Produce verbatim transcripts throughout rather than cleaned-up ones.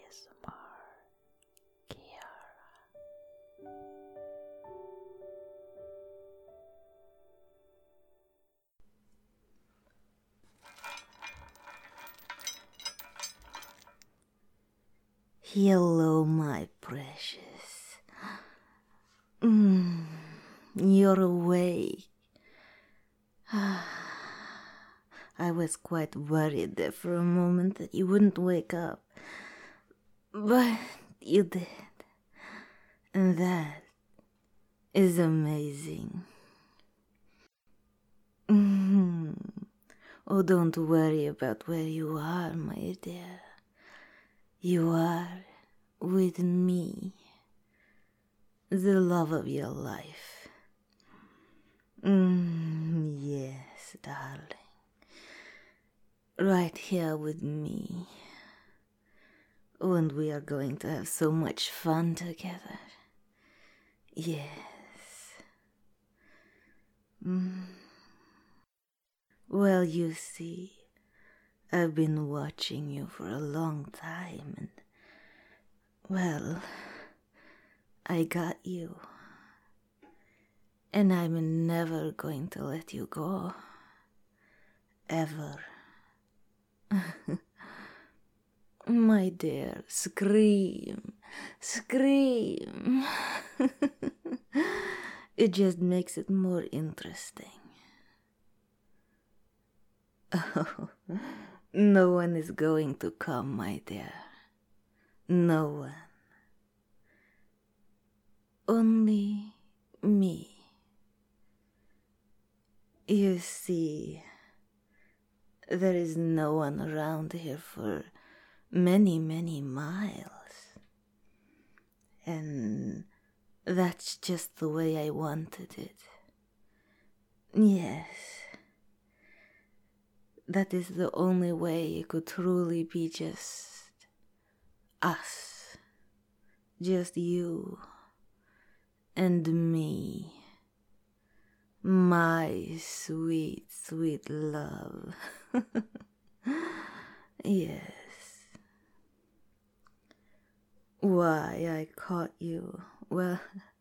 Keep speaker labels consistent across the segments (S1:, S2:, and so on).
S1: S M R Kiara. Hello, my precious. Mm, you're awake. I was quite worried there for a moment that you wouldn't wake up. But you did. And that is amazing. Mm-hmm. Oh, don't worry about where you are, my dear. You are with me, the love of your life. Mm, yes, darling. Right here with me. Oh, and we are going to have so much fun together. Yes. Mm. Well, you see, I've been watching you for a long time, and, well, I got you. And I'm never going to let you go. Ever. My dear, scream, scream. It just makes it more interesting. Oh, no one is going to come, my dear. No one. Only me. You see, there is no one around here for many, many miles. And that's just the way I wanted it. Yes. That is the only way it could truly be just us. Just you and me. My sweet, sweet love. Yes. Why I caught you? Well,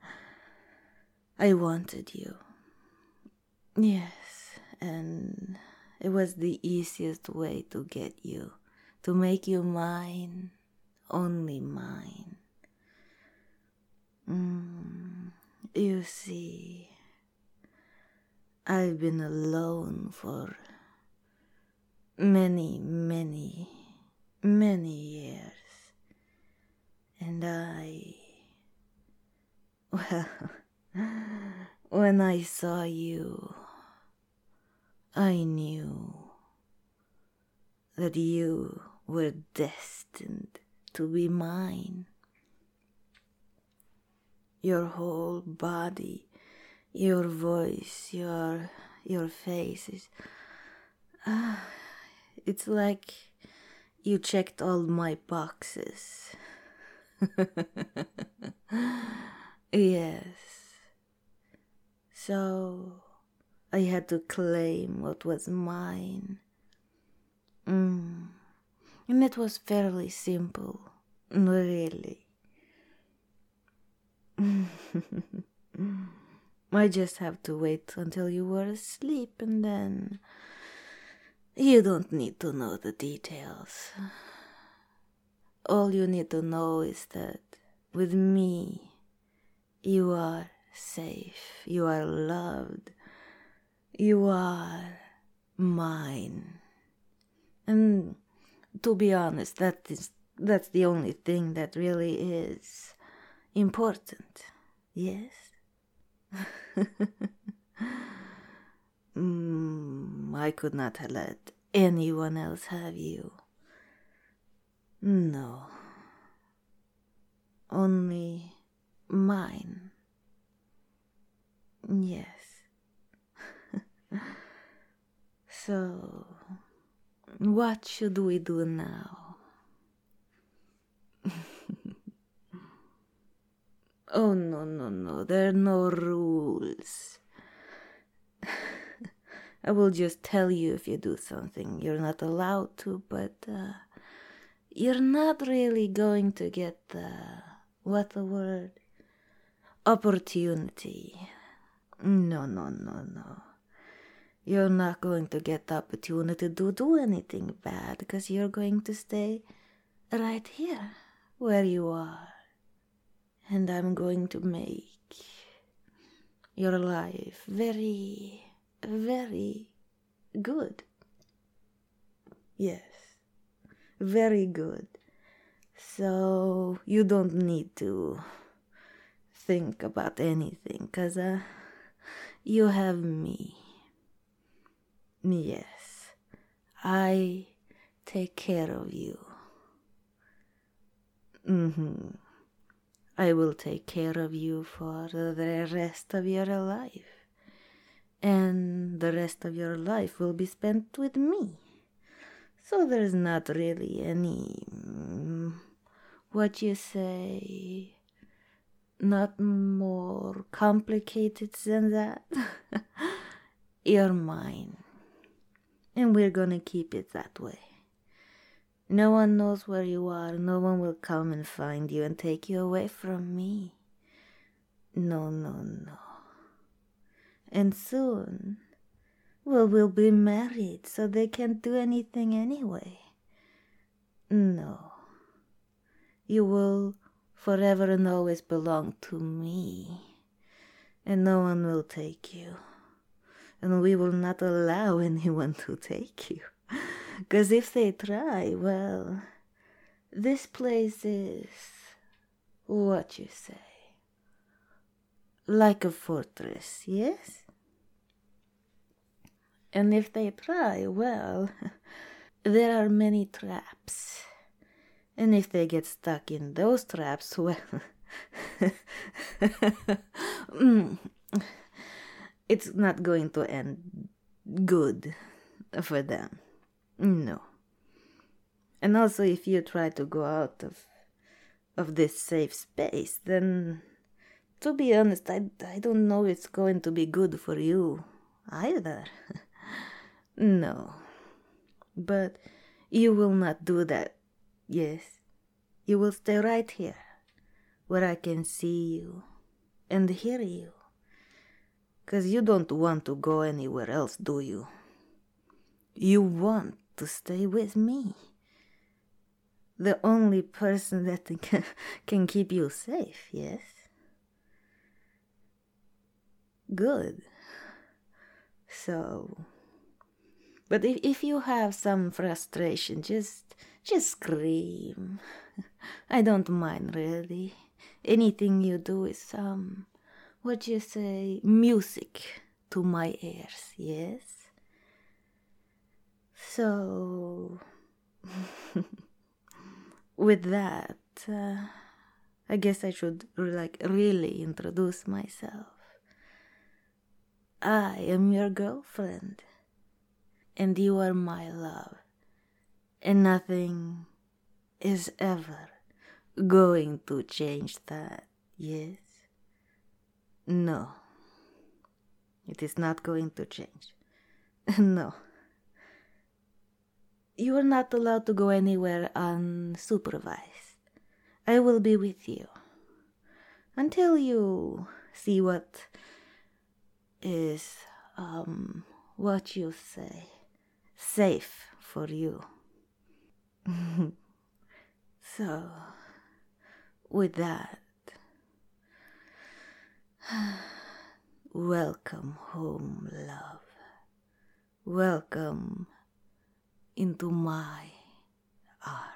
S1: I wanted you. Yes, and it was the easiest way to get you, to make you mine, only mine. Mm, you see, I've been alone for many, many, many years. And I, well, when I saw you, I knew that you were destined to be mine. Your whole body, your voice, your your faces. Ah, it's like you checked all my boxes. Yes. So I had to claim what was mine. Mm. And it was fairly simple, really. I just have to wait until you were asleep, and then you don't need to know the details. All you need to know is that with me, you are safe, you are loved, you are mine. And to be honest, that is that's the only thing that really is important. Yes? mm, I could not let anyone else have you. No. Only mine. Yes. So, what should we do now? Oh, no, no, no, there are no rules. I will just tell you if you do something you're not allowed to, but uh, you're not really going to get the, what the word, opportunity. No, no, no, no. You're not going to get the opportunity to do anything bad because you're going to stay right here where you are. And I'm going to make your life very, very good. Yes, very good. So you don't need to think about anything because uh, you have me. Yes, I take care of you. Mm-hmm. I will take care of you for the rest of your life. And the rest of your life will be spent with me. So there's not really any, mm, what you say, not more complicated than that. You're mine. And we're gonna keep it that way. No one knows where you are. No one will come and find you and take you away from me. No, no, no. And soon, well, we'll be married, so they can't do anything anyway. No. You will forever and always belong to me. And no one will take you. And we will not allow anyone to take you. Because if they try, well, this place is, what you say, like a fortress, yes? And if they try, well, there are many traps. And if they get stuck in those traps, well, it's not going to end good for them. No. And also, if you try to go out of of this safe space, then, to be honest, I, I don't know it's going to be good for you either. No. But you will not do that, yes. You will stay right here, where I can see you and hear you. Because you don't want to go anywhere else, do you? You want to stay with me. The only person that can, can keep you safe, yes? Good. So, but if, if you have some frustration, just, just scream. I don't mind, really. Anything you do is, um, what you say, music to my ears, yes? So, with that, uh, I guess I should like really introduce myself. I am your girlfriend, and you are my love, and nothing is ever going to change that, yes? No, it is not going to change. No. You are not allowed to go anywhere unsupervised. I will be with you until you see what is, um, what you say, safe for you. So, with that, welcome home, love. Welcome into my arms.